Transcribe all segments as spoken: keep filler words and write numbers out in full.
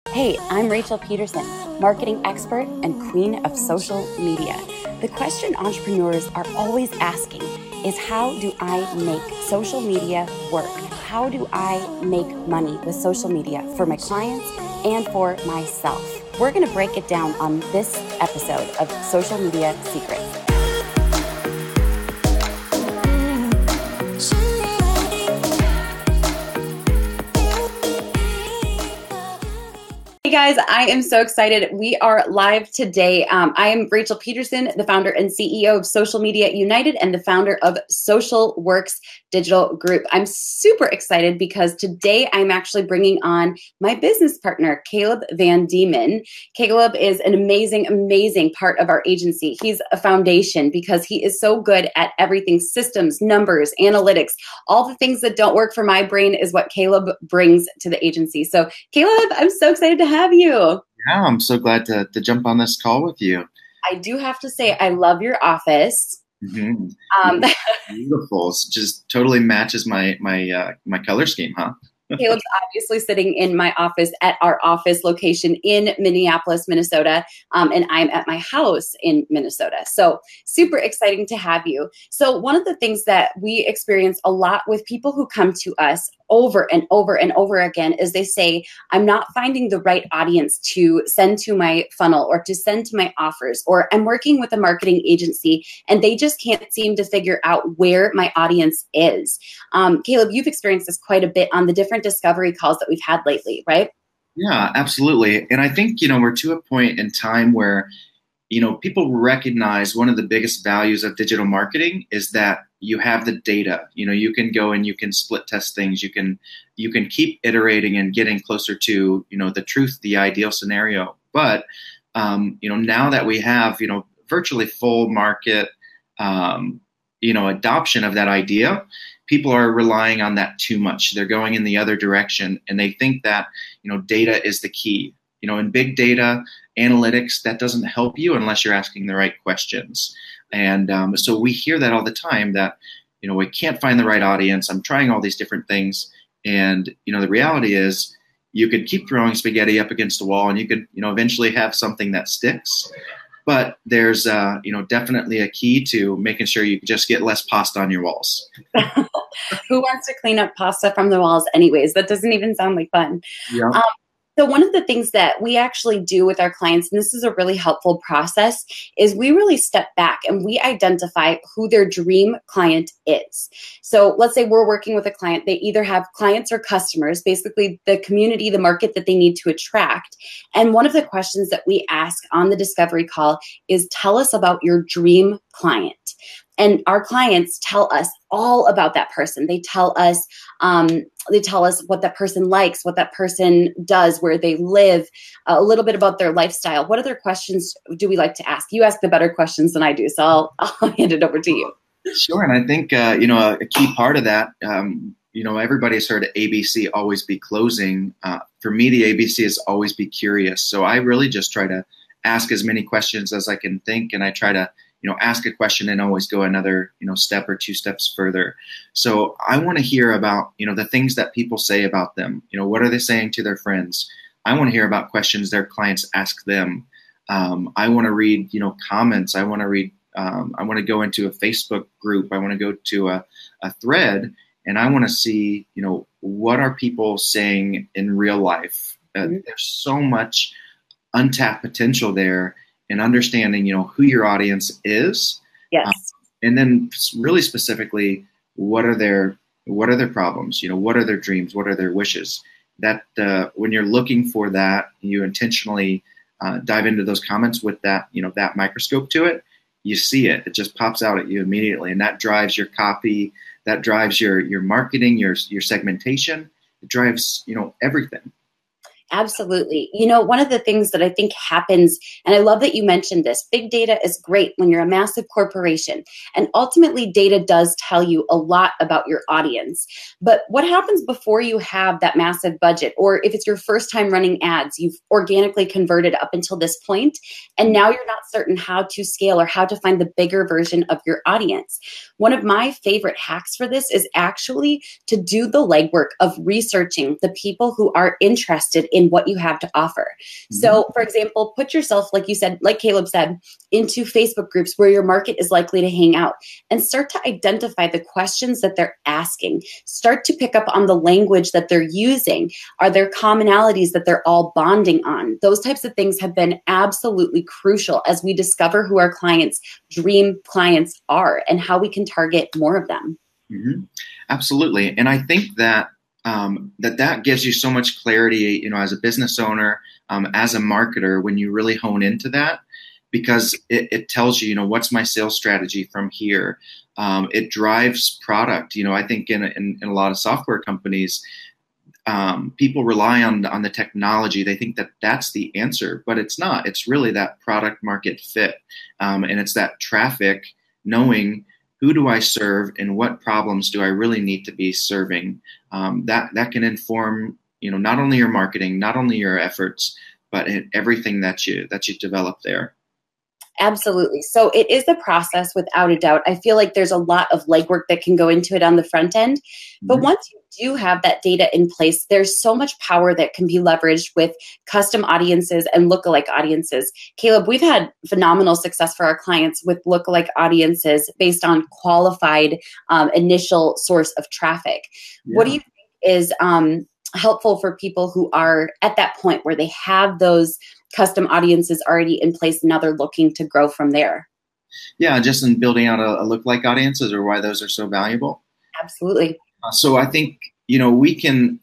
Hey, I'm Rachel Peterson, marketing expert and queen of social media. The question entrepreneurs are always asking is, how do I make social media work? How do I make money with social media for my clients and for myself? We're going to break it down on this episode of Social Media Secrets. Hey guys, I am so excited. We are live today. Um, I am Rachel Peterson, the founder and C E O of Social Media United and the founder of Social Works Digital Group. I'm super excited because today I'm actually bringing on my business partner, Caleb Van Diemen. Caleb is an amazing, amazing part of our agency. He's a foundation because he is so good at everything: systems, numbers, analytics. All the things that don't work for my brain is what Caleb brings to the agency. So Caleb, I'm so excited to have you. Yeah, I'm so glad to, to jump on this call with you. I do have to say, I love your office. Mm-hmm. Um, Beautiful. It just totally matches my my uh, my color scheme, huh? Caleb's obviously sitting in my office at our office location in Minneapolis, Minnesota, um, and I'm at my house in Minnesota. So super exciting to have you. So one of the things that we experience a lot with people who come to us over and over and over again is they say, I'm not finding the right audience to send to my funnel or to send to my offers, or I'm working with a marketing agency and they just can't seem to figure out where my audience is. Um, Caleb, you've experienced this quite a bit on the different discovery calls that we've had lately, right? Yeah, absolutely. And I think, you know, we're to a point in time where, you know, people recognize one of the biggest values of digital marketing is that you have the data. You know, you can go and you can split test things. You can you can keep iterating and getting closer to, you know, the truth, the ideal scenario. But, um, you know, now that we have, you know, virtually full market, um, you know, adoption of that idea, people are relying on that too much. They're going in the other direction, and they think that, you know, data is the key. You know, in big data analytics, that doesn't help you unless you're asking the right questions. And um, so we hear that all the time, that, you know, we can't find the right audience. I'm trying all these different things. And, you know, the reality is you could keep throwing spaghetti up against the wall and you could, you know, eventually have something that sticks. But there's, uh, you know, definitely a key to making sure you just get less pasta on your walls. Who wants to clean up pasta from the walls anyways? That doesn't even sound like fun. Yeah. Um, So one of the things that we actually do with our clients, and this is a really helpful process, is we really step back and we identify who their dream client is. So let's say we're working with a client. They either have clients or customers, basically the community, the market that they need to attract. And one of the questions that we ask on the discovery call is, tell us about your dream client. And our clients tell us all about that person. They tell us, um, they tell us what that person likes, what that person does, where they live, uh, a little bit about their lifestyle. What other questions do we like to ask? You ask the better questions than I do, so I'll, I'll hand it over to you. Sure, and I think uh, you know a, a key part of that. Um, you know, everybody's heard A B C, always be closing. Uh, for me, the A B C is always be curious. So I really just try to ask as many questions as I can think, and I try to, you know, ask a question and always go another, you know, step or two steps further. So I want to hear about, you know, the things that people say about them. You know, what are they saying to their friends? I want to hear about questions their clients ask them. Um, I want to read, you know, comments. I want to read, um, I want to go into a Facebook group. I want to go to a, a thread, and I want to see, you know, what are people saying in real life? Uh, mm-hmm. There's so much untapped potential there. And understanding, you know, who your audience is, yes, um, and then really specifically, what are their what are their problems? You know, what are their dreams? What are their wishes? That uh, when you're looking for that, you intentionally uh, dive into those comments with that, you know, that microscope to it. You see it; it just pops out at you immediately, and that drives your copy. That drives your your marketing, your your segmentation. It drives, you know, everything. Absolutely. You know, one of the things that I think happens, and I love that you mentioned this, big data is great when you're a massive corporation. And ultimately, data does tell you a lot about your audience. But what happens before you have that massive budget, or if it's your first time running ads, you've organically converted up until this point, and now you're not certain how to scale or how to find the bigger version of your audience. One of my favorite hacks for this is actually to do the legwork of researching the people who are interested in in what you have to offer. Mm-hmm. So, for example, put yourself, like you said, like Caleb said, into Facebook groups where your market is likely to hang out, and start to identify the questions that they're asking. Start to pick up on the language that they're using. Are there commonalities that they're all bonding on? Those types of things have been absolutely crucial as we discover who our clients' dream clients are and how we can target more of them. Mm-hmm. Absolutely. And I think that um, that that gives you so much clarity, you know, as a business owner, um, as a marketer, when you really hone into that, because it, it tells you, you know, what's my sales strategy from here. Um, it drives product. You know, I think in, in, in a lot of software companies, um, people rely on, on the technology. They think that that's the answer, but it's not. It's really that product market fit. Um, and it's that traffic, knowing who do I serve and what problems do I really need to be serving. Um, that, that can inform, you know, not only your marketing, not only your efforts, but everything that you, that you develop there. Absolutely. So it is a process without a doubt. I feel like there's a lot of legwork that can go into it on the front end. But mm-hmm. once you do have that data in place, there's so much power that can be leveraged with custom audiences and lookalike audiences. Caleb, we've had phenomenal success for our clients with lookalike audiences based on qualified um, initial source of traffic. Yeah. What do you think is um, helpful for people who are at that point where they have those custom audiences already in place and now they're looking to grow from there? Yeah, just in building out a, a lookalike audiences, or why those are so valuable. Absolutely. Uh, so I think, you know, we can,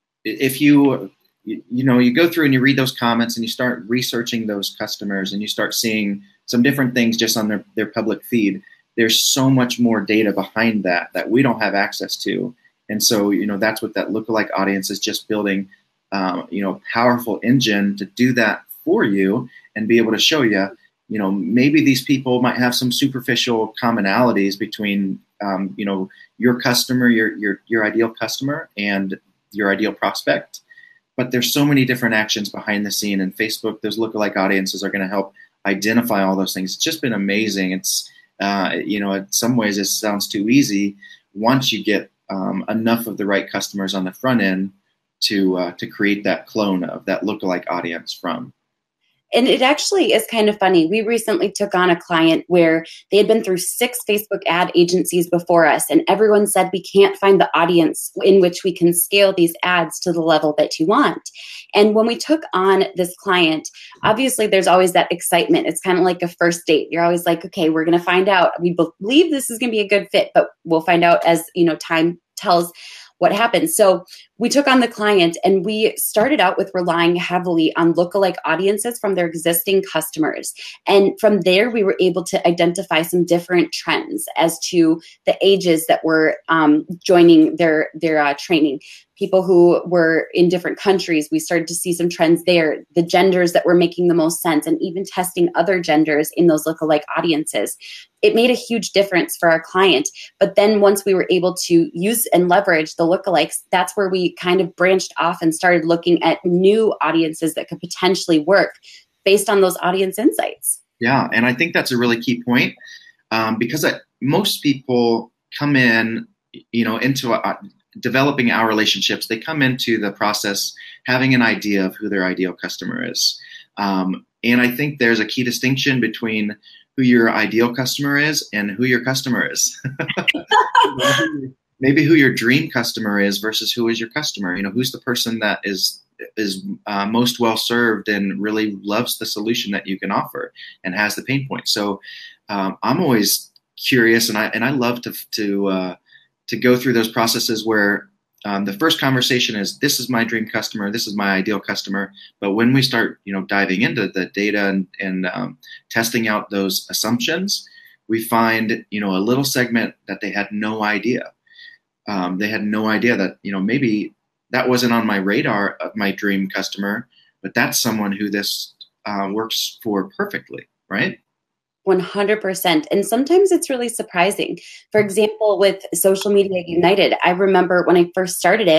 if you, you, you know, you go through and you read those comments and you start researching those customers and you start seeing some different things just on their, their public feed, there's so much more data behind that that we don't have access to. And so, you know, that's what that lookalike audience is, just building, um, you know, powerful engine to do that for you and be able to show you, you know, maybe these people might have some superficial commonalities between, um, you know, your customer, your, your, your ideal customer and your ideal prospect. But there's so many different actions behind the scene, and Facebook, those lookalike audiences are going to help identify all those things. It's just been amazing. It's, uh, you know, in some ways it sounds too easy once you get um, enough of the right customers on the front end to, uh, to create that clone of that lookalike audience from. And it actually is kind of funny. We recently took on a client where they had been through six Facebook ad agencies before us, and everyone said, we can't find the audience in which we can scale these ads to the level that you want. And when we took on this client, obviously there's always that excitement. It's kind of like a first date. You're always like, okay, we're going to find out. We believe this is going to be a good fit, but we'll find out as, you know, time tells what happens. So we took on the client and we started out with relying heavily on lookalike audiences from their existing customers. And from there, we were able to identify some different trends as to the ages that were um, joining their, their uh, training. People who were in different countries, we started to see some trends there, the genders that were making the most sense, and even testing other genders in those lookalike audiences. It made a huge difference for our client. But then once we were able to use and leverage the lookalikes, that's where we kind of branched off and started looking at new audiences that could potentially work based on those audience insights. Yeah, and I think that's a really key point um, because I, most people come in, you know, into a, developing our relationships. They come into the process having an idea of who their ideal customer is. Um, and I think there's a key distinction between who your ideal customer is and who your customer is. Maybe who your dream customer is versus who is your customer. You know, who's the person that is is uh, most well served and really loves the solution that you can offer and has the pain point. So um, I'm always curious, and I and I love to to uh, to go through those processes where um, the first conversation is, this is my dream customer, this is my ideal customer. But when we start, you know, diving into the data and, and um, testing out those assumptions, we find, you know, a little segment that they had no idea. Um, they had no idea that, you know, maybe that wasn't on my radar of my dream customer, but that's someone who this uh, works for perfectly, right? one hundred percent. And sometimes it's really surprising. For example, with Social Media United, I remember when I first started it,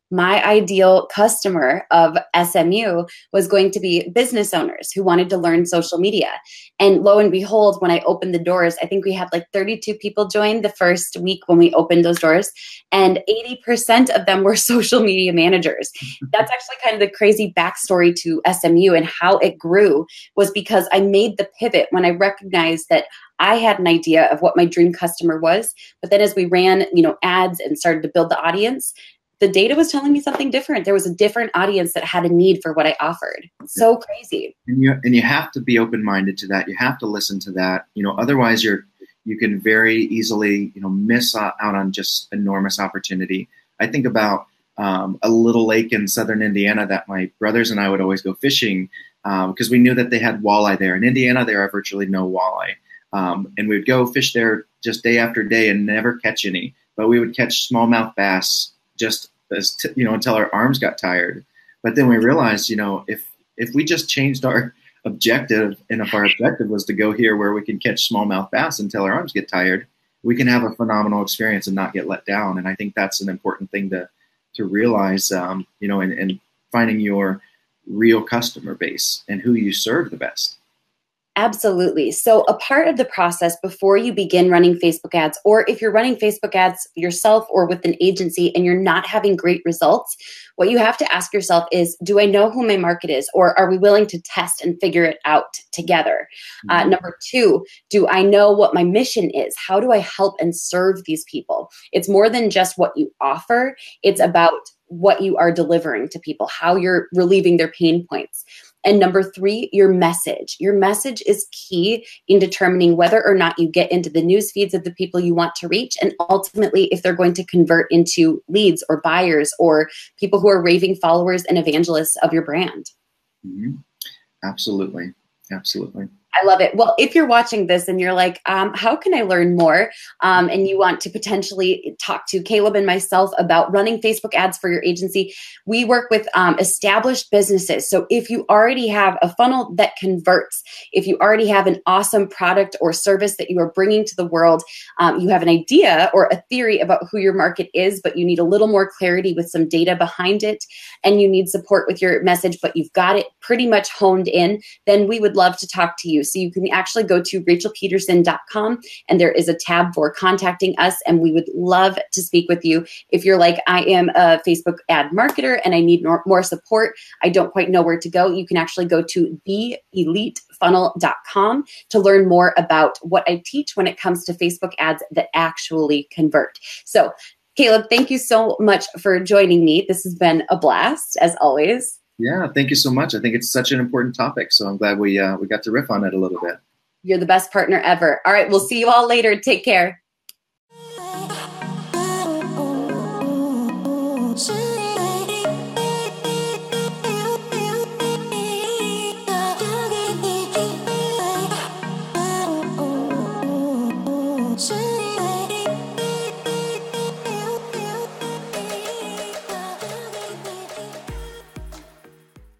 My ideal customer of S M U was going to be business owners who wanted to learn social media. And lo and behold, when I opened the doors, I think we had like thirty-two people join the first week when we opened those doors, and eighty percent of them were social media managers. That's actually kind of the crazy backstory to S M U and how it grew, was because I made the pivot when I recognized that I had an idea of what my dream customer was. But then as we ran, you know, ads and started to build the audience, the data was telling me something different. There was a different audience that had a need for what I offered. So crazy. And you and you have to be open-minded to that. You have to listen to that. You know, otherwise you're you can very easily, you know, miss out on just enormous opportunity. I think about um, a little lake in southern Indiana that my brothers and I would always go fishing because um, we knew that they had walleye there. In Indiana, there are virtually no walleye. Um, and we would go fish there just day after day and never catch any. But we would catch smallmouth bass just as t- you know, until our arms got tired. But then we realized, you know, if if we just changed our objective, and if our objective was to go here where we can catch smallmouth bass until our arms get tired, we can have a phenomenal experience and not get let down. And I think that's an important thing to to realize, um, you know, and, and finding your real customer base and who you serve the best. Absolutely. So a part of the process before you begin running Facebook ads, or if you're running Facebook ads yourself or with an agency and you're not having great results, what you have to ask yourself is, do I know who my market is, or are we willing to test and figure it out together? Mm-hmm. Uh, number two, do I know what my mission is? How do I help and serve these people? It's more than just what you offer. It's about what you are delivering to people, how you're relieving their pain points. And number three, your message. Your message is key in determining whether or not you get into the news feeds of the people you want to reach, and ultimately if they're going to convert into leads or buyers or people who are raving followers and evangelists of your brand. Mm-hmm. Absolutely. Absolutely. I love it. Well, if you're watching this and you're like, um, how can I learn more? Um, and you want to potentially talk to Caleb and myself about running Facebook ads for your agency, we work with um, established businesses. So if you already have a funnel that converts, if you already have an awesome product or service that you are bringing to the world, um, you have an idea or a theory about who your market is, but you need a little more clarity with some data behind it, and you need support with your message, but you've got it pretty much honed in, then we would love to talk to you. So you can actually go to rachel peterson dot com, and there is a tab for contacting us, and we would love to speak with you. If you're like, I am a Facebook ad marketer and I need more, more support, I don't quite know where to go, you can actually go to the elite funnel dot com to learn more about what I teach when it comes to Facebook ads that actually convert. So Caleb, thank you so much for joining me. This has been a blast, as always. Yeah, thank you so much. I think it's such an important topic, so I'm glad we uh, we got to riff on it a little bit. You're the best partner ever. All right, we'll see you all later. Take care.